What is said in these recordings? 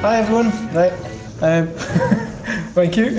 Hi everyone. Right. Um, thank you.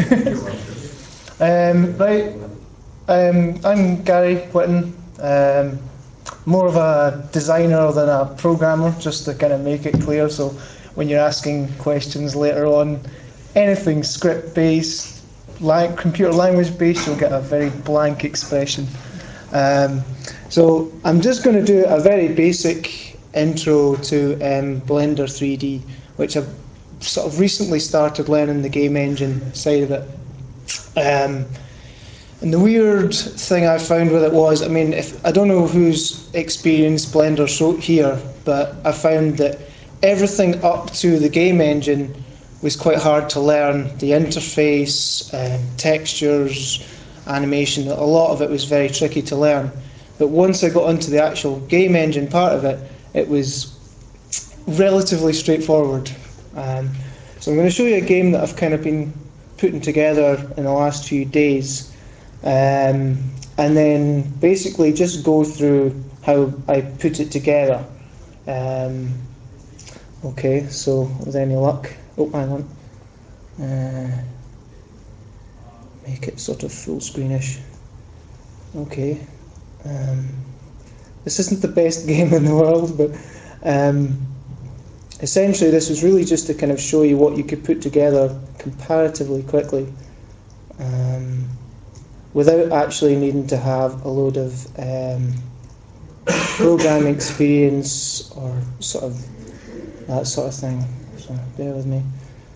Right. I'm Gary Whitten. More of a designer than a programmer, just to kind of make it clear. So when you're asking questions later on, anything script-based, computer language-based, you'll get a very blank expression. Um, so I'm just going to do a very basic intro to Blender 3D, which I've sort of recently started learning the game engine side of it. And the weird thing I found with it was, I mean, if I don't know who's experienced Blender so here, but I found that everything up to the game engine was quite hard to learn. The interface, textures, animation, a lot of it was very tricky to learn. But once I got onto the actual game engine part of it, it was relatively straightforward. So I'm going to show you a game that I've kind of been putting together in the last few days, and then basically just go through how I put it together. Okay, so with any luck, oh hang on, make it sort of full screenish. Okay, this isn't the best game in the world, but essentially this was really just to kind of show you what you could put together comparatively quickly, without actually needing to have a load of programming experience or sort of that sort of thing. So bear with me.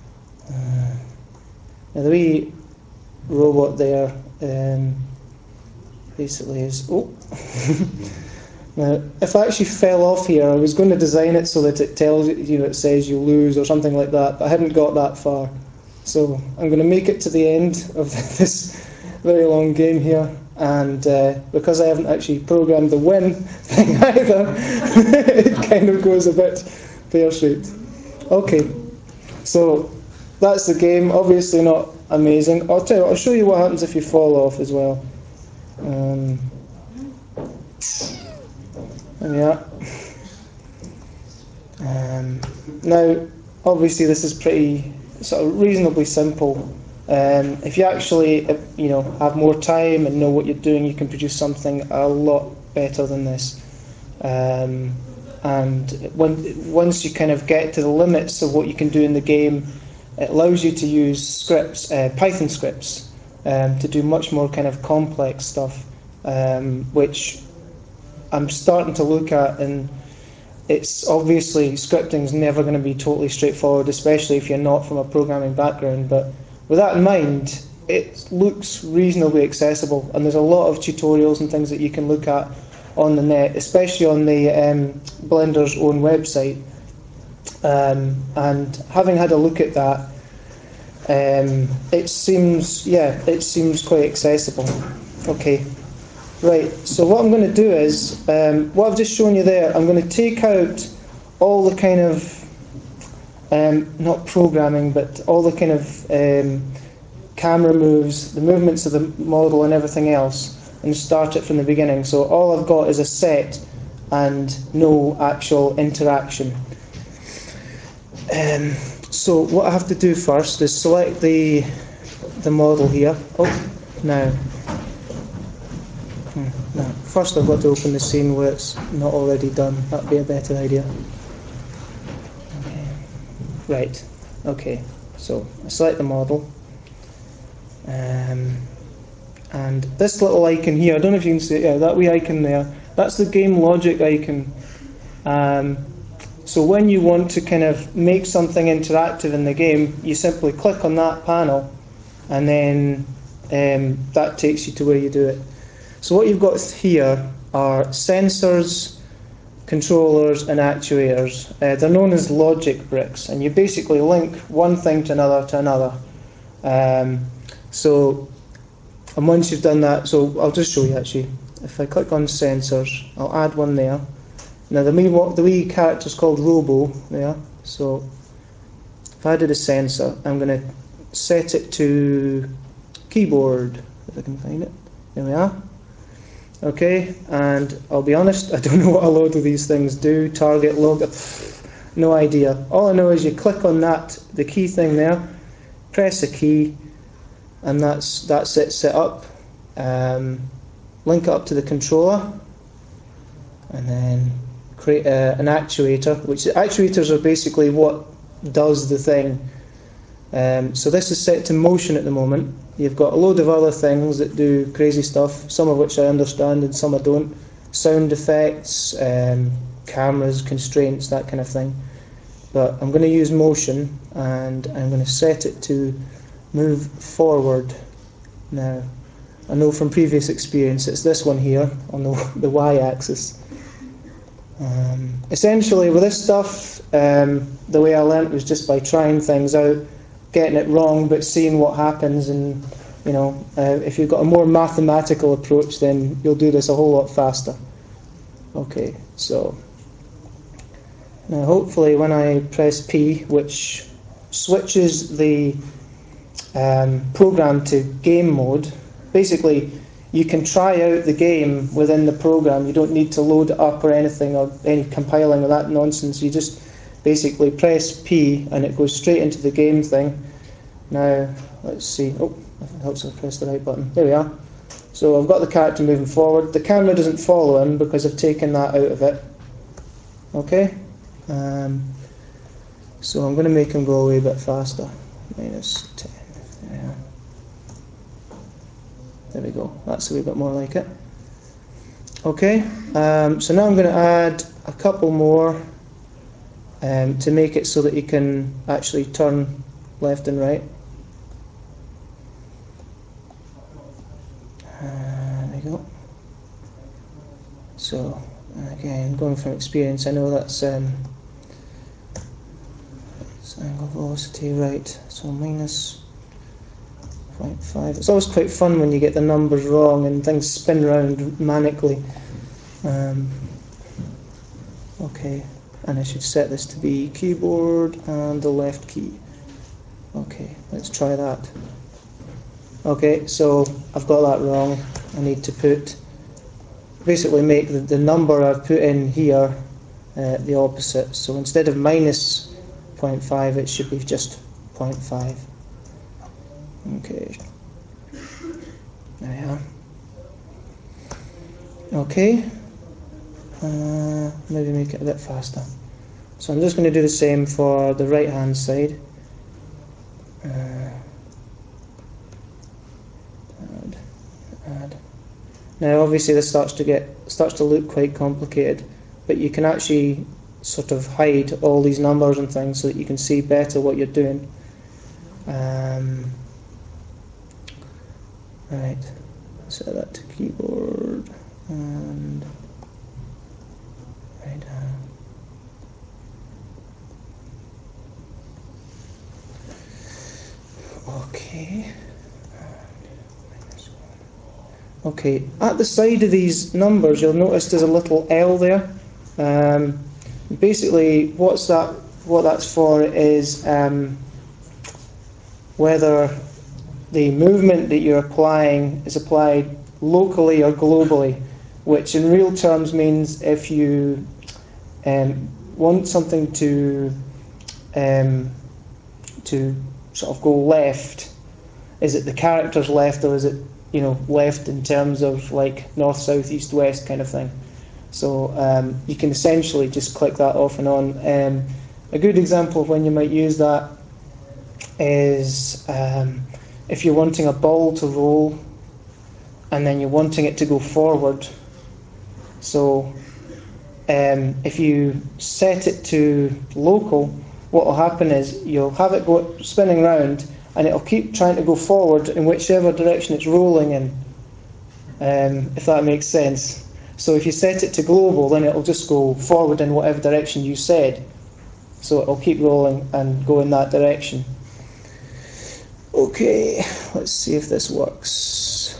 Now the wee robot there basically is, oh, now if I actually fell off here, I was going to design it so that it tells you, it says you lose or something like that, but I hadn't got that far. So I'm going to make it to the end of this very long game here, and because I haven't actually programmed the win thing either, it kind of goes a bit pear-shaped. Okay, so that's the game. Obviously not amazing. I'll tell you, I'll show you what happens if you fall off as well. Yeah. Now, obviously, this is pretty sort of reasonably simple. If you actually, have more time and know what you're doing, you can produce something a lot better than this. And once you kind of get to the limits of what you can do in the game, it allows you to use scripts, Python scripts, to do much more kind of complex stuff, which I'm starting to look at. And it's obviously, scripting is never going to be totally straightforward, especially if you're not from a programming background. But with that in mind, it looks reasonably accessible, and there's a lot of tutorials and things that you can look at on the net, especially on the Blender's own website. And having had a look at that, it seems quite accessible. Okay. Right, so what I'm going to do is, what I've just shown you there, I'm going to take out all the kind of, not programming, but all the kind of camera moves, the movements of the model and everything else, and start it from the beginning. So all I've got is a set and no actual interaction. So what I have to do first is select the model here. Oh, now. No, first I've got to open the scene where it's not already done. That'd be a better idea. Okay. Right. Okay. So I select the model, and this little icon here. I don't know if you can see it. Yeah, that wee icon there. That's the game logic icon. So when you want to kind of make something interactive in the game, you simply click on that panel, and then that takes you to where you do it. So what you've got here are sensors, controllers and actuators. They're known as logic bricks, and you basically link one thing to another. And once you've done that, so I'll just show you actually. If I click on sensors, I'll add one there. Now the wee character's called Robo there. So if I added a sensor, I'm going to set it to keyboard, if I can find it. There we are. Okay, and I'll be honest, I don't know what a load of these things do. Target, log, No idea. All I know is you click on that, the key thing there, press a key, and that's it set up. Link it up to the controller, and then create an actuator, which actuators are basically what does the thing. So this is set to motion at the moment. You've got a load of other things that do crazy stuff, some of which I understand and some I don't. Sound effects, cameras, constraints, that kind of thing. But I'm going to use motion, and I'm going to set it to move forward. Now, I know from previous experience it's this one here on the y-axis. Essentially with this stuff, the way I learnt was just by trying things out, getting it wrong but seeing what happens, and if you've got a more mathematical approach, then you'll do this a whole lot faster. Okay, so now hopefully when I press P, which switches the program to game mode, basically you can try out the game within the program. You don't need to load it up or anything, or any compiling or that nonsense. You just basically press P and it goes straight into the game thing. Now, let's see. Oh, it helps if I press the right button. There we are. So I've got the character moving forward. The camera doesn't follow him because I've taken that out of it. Okay? So I'm going to make him go away a bit faster. -10. Yeah. There we go. That's a wee bit more like it. Okay, so now I'm going to add a couple more to make it so that you can actually turn left and right. There we go. So, again, going from experience, I know that's angle velocity, right, so -0.5. It's always quite fun when you get the numbers wrong and things spin around manically. Okay, and I should set this to be keyboard and the left key. Okay, let's try that. Okay, so I've got that wrong. I need to basically make the number I've put in here the opposite. So instead of -0.5, it should be just 0.5. Okay, there we are. Okay, maybe make it a bit faster. So I'm just going to do the same for the right hand side. Add. Now obviously this starts to look quite complicated, but you can actually sort of hide all these numbers and things so that you can see better what you're doing. Right, set that to keyboard and right down. Okay. Okay, at the side of these numbers you'll notice there's a little L there. Basically what that's for is whether the movement that you're applying is applied locally or globally, which in real terms means if you want something to sort of go left, is it the character's left, or is it left in terms of like north, south, east, west kind of thing? So you can essentially just click that off and on. A good example of when you might use that is if you're wanting a ball to roll and then you're wanting it to go forward. So if you set it to local, what will happen is you'll have it spinning round, and it'll keep trying to go forward in whichever direction it's rolling in, if that makes sense. So if you set it to global, then it'll just go forward in whatever direction you said. So it'll keep rolling and go in that direction. Okay, let's see if this works.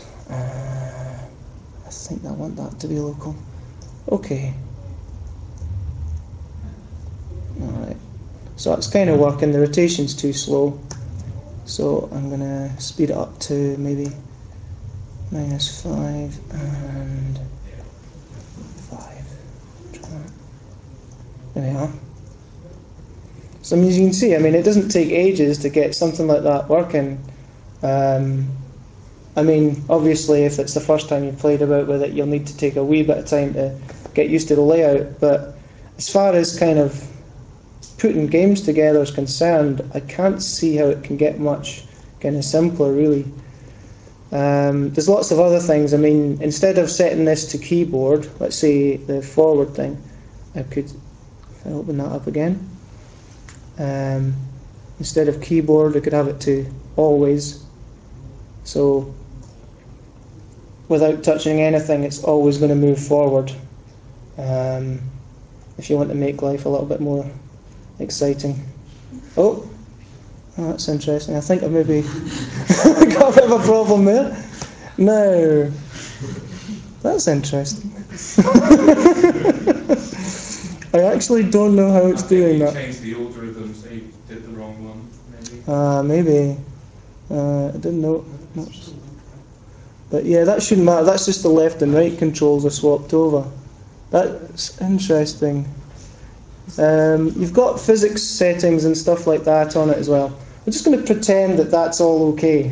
I think I want that to be local. Okay. Alright. So that's kind of working. The rotation's too slow. So I'm going to speed it up to maybe -5 and 5. There we are. So I mean, as you can see, I mean, it doesn't take ages to get something like that working. I mean, obviously, if it's the first time you've played about with it, you'll need to take a wee bit of time to get used to the layout. But as far as kind of putting games together is concerned, I can't see how it can get much kind of simpler, really. There's lots of other things. I mean, instead of setting this to keyboard, let's say the forward thing, I could, if I open that up again, instead of keyboard, I could have it to always. So without touching anything, it's always going to move forward. If you want to make life a little bit more exciting. Oh, that's interesting. I think I maybe got a bit of a problem there. No, that's interesting. I actually don't know how it's doing that. Changed the algorithm, so you did the wrong one, maybe. Maybe. I didn't know. But yeah, that shouldn't matter. That's just the left and right controls are swapped over. That's interesting. You've got physics settings and stuff like that on it as well. I'm just going to pretend that that's all okay.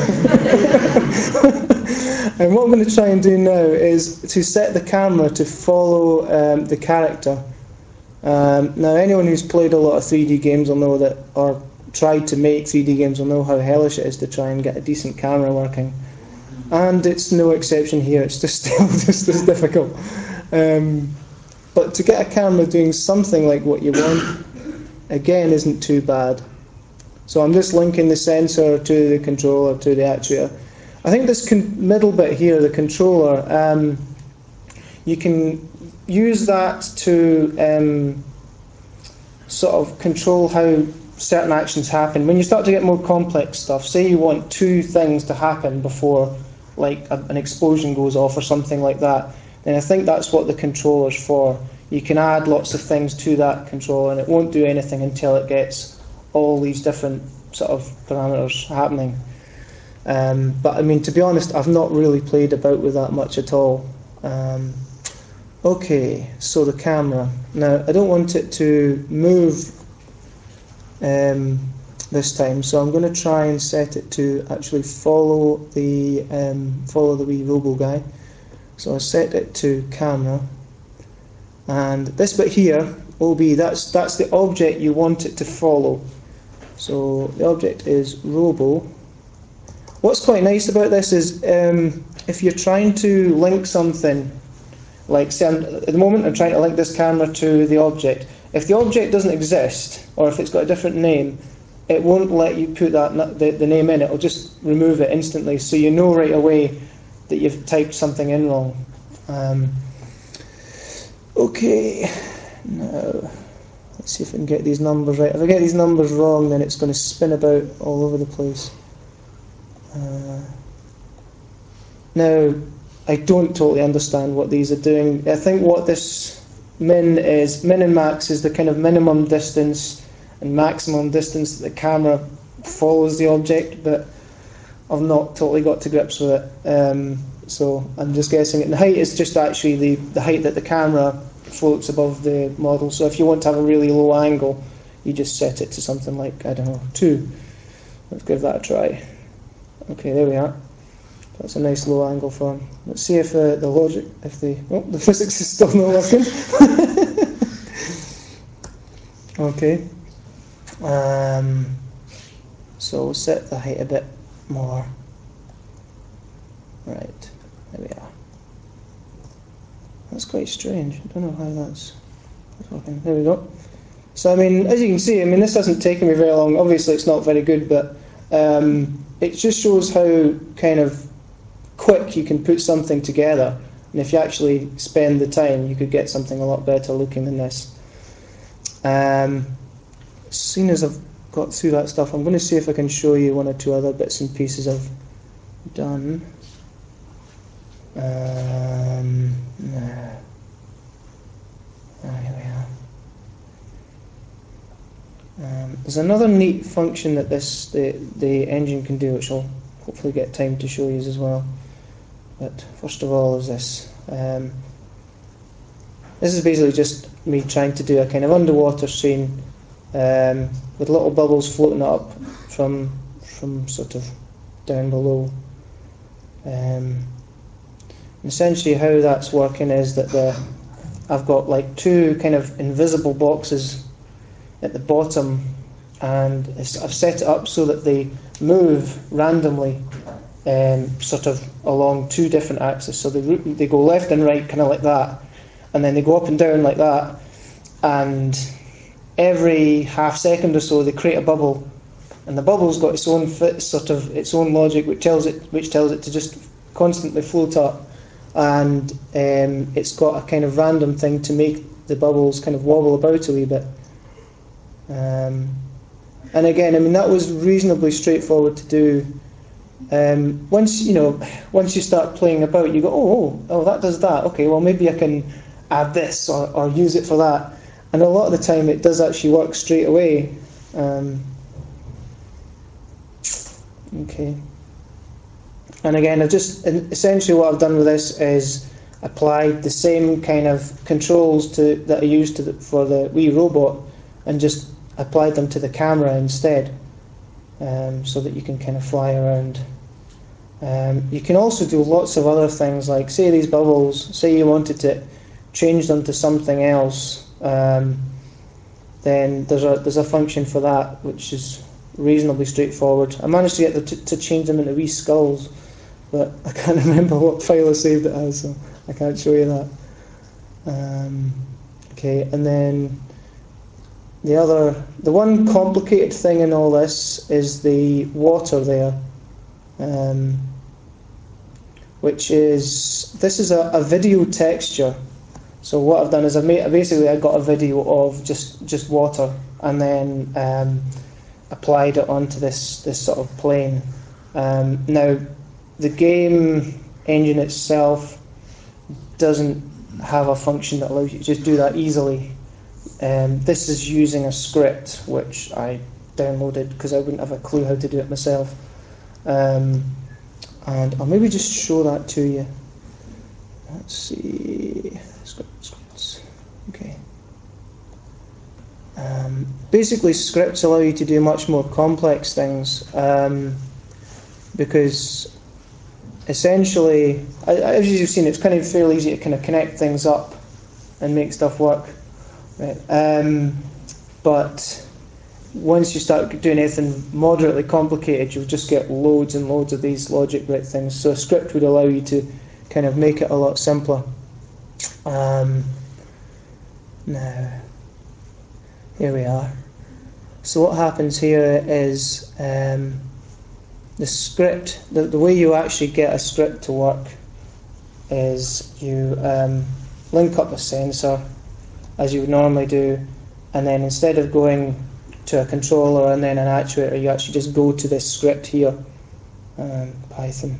And what I'm going to try and do now is to set the camera to follow the character. Now, anyone who's played a lot of 3D games will know that, or tried to make 3D games will know how hellish it is to try and get a decent camera working. And it's no exception here, it's just still just as difficult. But to get a camera doing something like what you want, again, isn't too bad. So I'm just linking the sensor to the controller, to the actuator. I think this middle bit here, the controller, you can use that to sort of control how certain actions happen. When you start to get more complex stuff, say you want two things to happen before like an explosion goes off or something like that, then I think that's what the controller's for. You can add lots of things to that controller and it won't do anything until it gets all these different sort of parameters happening. But I mean, to be honest, I've not really played about with that much at all. Okay, so the camera. Now, I don't want it to move this time, so I'm going to try and set it to actually follow the wee robo guy. So I set it to camera, and this bit here will be that's the object you want it to follow. So the object is robo. What's quite nice about this is if you're trying to link something, like say at the moment I'm trying to link this camera to the object. If the object doesn't exist, or if it's got a different name, it won't let you put the name in. It'll just remove it instantly, so you know right away that you've typed something in wrong. Okay, now let's see if I can get these numbers right. If I get these numbers wrong, then it's going to spin about all over the place. Now, I don't totally understand what these are doing. I think what this min and max is the kind of minimum distance and maximum distance that the camera follows the object, but I've not totally got to grips with it. So I'm just guessing it. The height is just actually the height that the camera floats above the model. So if you want to have a really low angle, you just set it to something like, I don't know, 2. Let's give that a try. Okay, there we are. That's a nice low angle for him. Let's see if the logic, the physics is still not working. Okay. So we'll set the height a bit more. Right, there we are. That's quite strange. I don't know how that's working. There we go. So I mean, as you can see, I mean, this hasn't taken me very long. Obviously, it's not very good, but it just shows how kind of quick you can put something together, and if you actually spend the time, you could get something a lot better looking than this. As soon as I've got through that stuff, I'm going to see if I can show you one or two other bits and pieces I've done. No. Oh, here we are. There's another neat function that the engine can do, which I'll hopefully get time to show you as well. But first of all is this. This is basically just me trying to do a kind of underwater scene, with little bubbles floating up from sort of down below. Essentially how that's working is that I've got like two kind of invisible boxes at the bottom, and I've set it up so that they move randomly, sort of along two different axes. So they go left and right, kind of like that, and then they go up and down like that. And every half second or so, they create a bubble, and the bubble's got its own its own logic, which tells it to just constantly float up, and it's got a kind of random thing to make the bubbles kind of wobble about a wee bit. And again, I mean, that was reasonably straightforward to do. Once you start playing about, you go, oh, that does that. Okay, well maybe I can add this or use it for that. And a lot of the time, it does actually work straight away. Okay. And again, essentially what I've done with this is applied the same kind of controls that I used for the Wii robot, and just applied them to the camera instead, so that you can kind of fly around. You can also do lots of other things, like say these bubbles, say you wanted to change them to something else, then there's a function for that which is reasonably straightforward. I managed to get to change them into wee skulls, but I can't remember what file I saved it as, so I can't show you that. Okay, and then the one complicated thing in all this is the water there, which is, this is a video texture. So what I've done is I got a video of just water, and then applied it onto this sort of plane. Now, the game engine itself doesn't have a function that allows you to just do that easily. This is using a script which I downloaded because I wouldn't have a clue how to do it myself. And I'll maybe just show that to you. Let's see. Scripts. Okay. Basically, scripts allow you to do much more complex things, because essentially, as you've seen, it's kind of fairly easy to kind of connect things up and make stuff work. Right. But once you start doing anything moderately complicated, you'll just get loads and loads of these logic gate things. So a script would allow you to kind of make it a lot simpler. Now, here we are. So what happens here is the script, the way you actually get a script to work is you link up a sensor as you would normally do, and then instead of going to a controller and then an actuator, you actually just go to this script here, Python.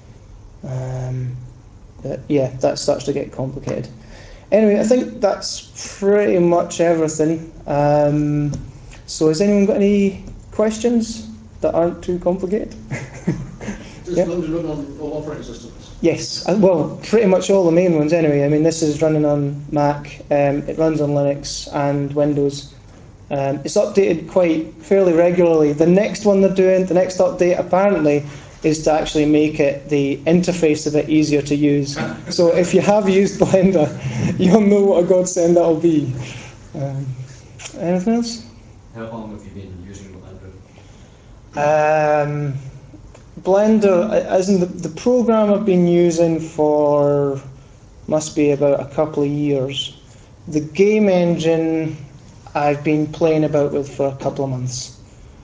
But yeah, that starts to get complicated. Anyway, I think that's pretty much everything. So has anyone got any questions that aren't too complicated? Does it run on all operating systems? Yes, well, pretty much all the main ones anyway. I mean, this is running on Mac, it runs on Linux and Windows. It's updated quite fairly regularly. The next one they're doing, the next update apparently, is to actually make it the interface a bit easier to use. So if you have used Blender, you'll know what a godsend that'll be. Anything else? How long have you been using Blender? Blender, as in the program I've been using for, must be about a couple of years. The game engine I've been playing about with for a couple of months.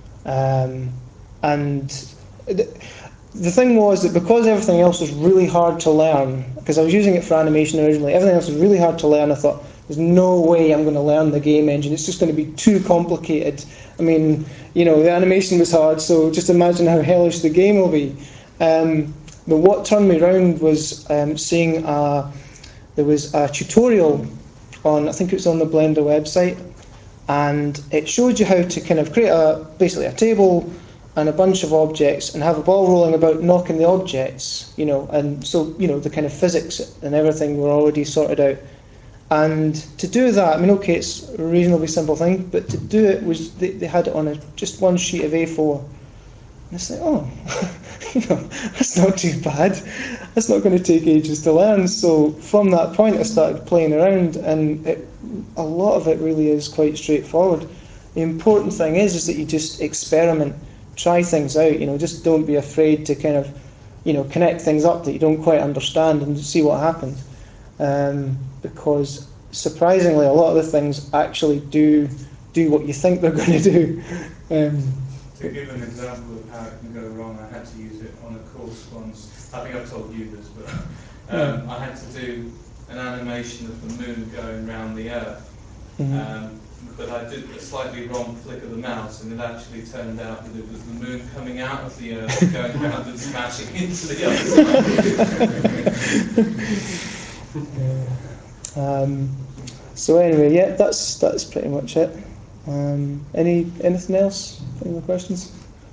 And the thing was that because everything else was really hard to learn, because I was using it for animation originally, everything else was really hard to learn. I thought, there's no way I'm going to learn the game engine. It's just going to be too complicated. I mean, the animation was hard, so just imagine how hellish the game will be. But what turned me around was seeing there was a tutorial on, I think it was on the Blender website, and it showed you how to kind of create basically a table and a bunch of objects and have a ball rolling about knocking the objects, and so the kind of physics and everything were already sorted out. And to do that, I mean, okay, it's a reasonably simple thing, but to do it was they had it on just one sheet of A4. And it's like, oh, that's not too bad. That's not going to take ages to learn. So from that point, I started playing around, and a lot of it really is quite straightforward. The important thing is that you just experiment, try things out. Just don't be afraid to kind of, connect things up that you don't quite understand and see what happens. Because surprisingly, a lot of the things actually do what you think they're going to do. To give an example of how it can go wrong, I had to use it on a course once. I think I've told you this, but I had to do an animation of the moon going round the Earth. But I did a slightly wrong flick of the mouse, and it actually turned out that it was the moon coming out of the Earth, going round and smashing into the other side. So anyway, yeah, that's pretty much it. Anything else? Any more questions?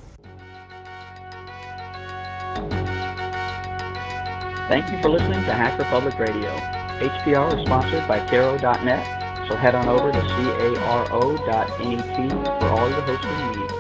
Thank you for listening to Hacker Public Radio. HPR is sponsored by Caro.net, so head on over to caro.net for all your hosting needs.